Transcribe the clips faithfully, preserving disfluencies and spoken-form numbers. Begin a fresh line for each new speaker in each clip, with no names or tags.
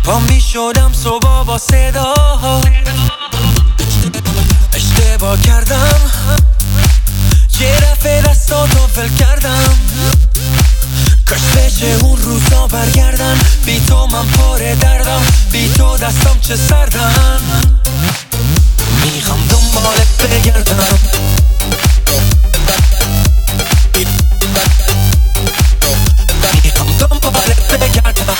پا می شدم صبح با صداها، اشتباه کردم یه رفع دستاتو فل کردم. کاش بشه اون روزا برگردن، بی تو من پر دردم، بی تو دستام چه سردن. میخوام دنبالت بگردم، میخوام دنبالت بگردم،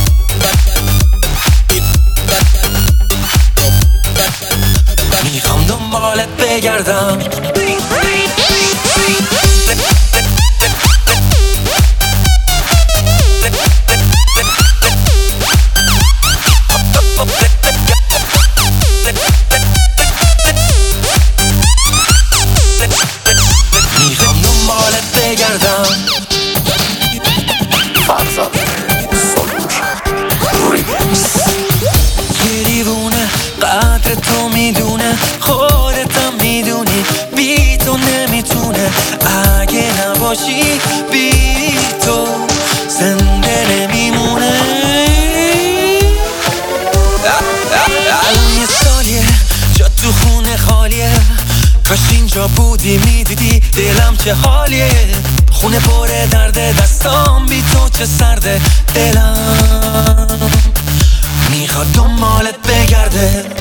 میخوام دنبالت بگردم. میخوام دنبالت بگردم.
فرزاد
یه دیوونه قدر تو میدونه، خودتم میدونی بی تو نمیتونه. اگه نباشی بی تو زنده نمیمونه. الان یه سالیه جا تو خونه خالیه، کاش اینجا بودی میدیدی دلم چه حالیه. خونه پر درد دستام، بی تو چه سرده دلم. میخواد دنبالت بگرده.